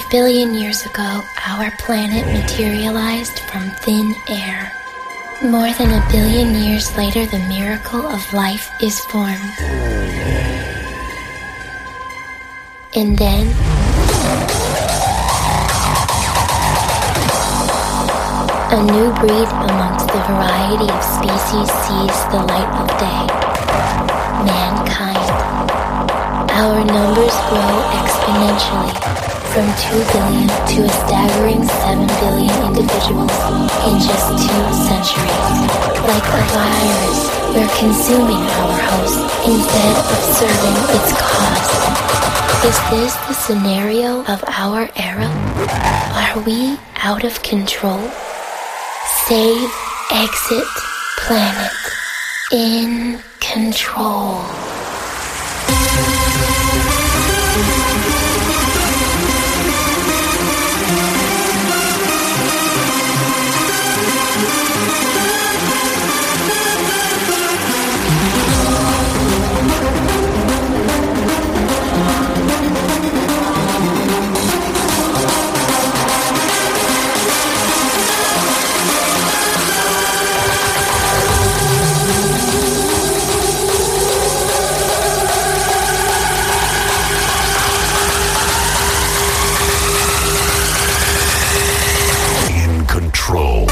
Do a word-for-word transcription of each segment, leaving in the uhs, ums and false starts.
billion years ago, our planet materialized from thin air. More than a billion years later, the miracle of life is formed. And then, a new breed amongst the variety of species sees the light of day. Mankind. Our numbers grow exponentially, from two billion to a staggering seven billion individuals in just two centuries. Like a virus, we're consuming our host instead of serving its cause. Is this the scenario of our era? Are we out of control? Save, exit, planet. In control. Control.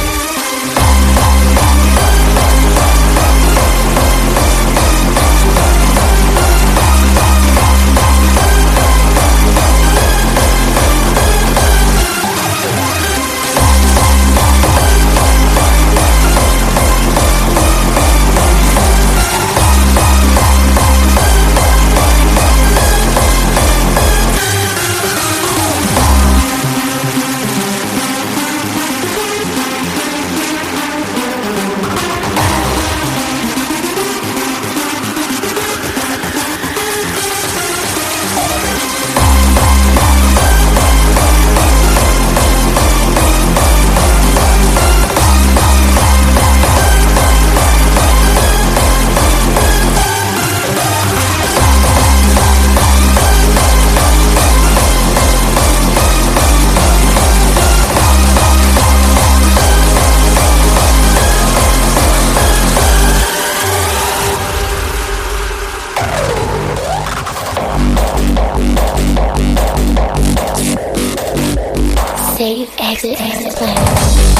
Save, exit, exit, planet.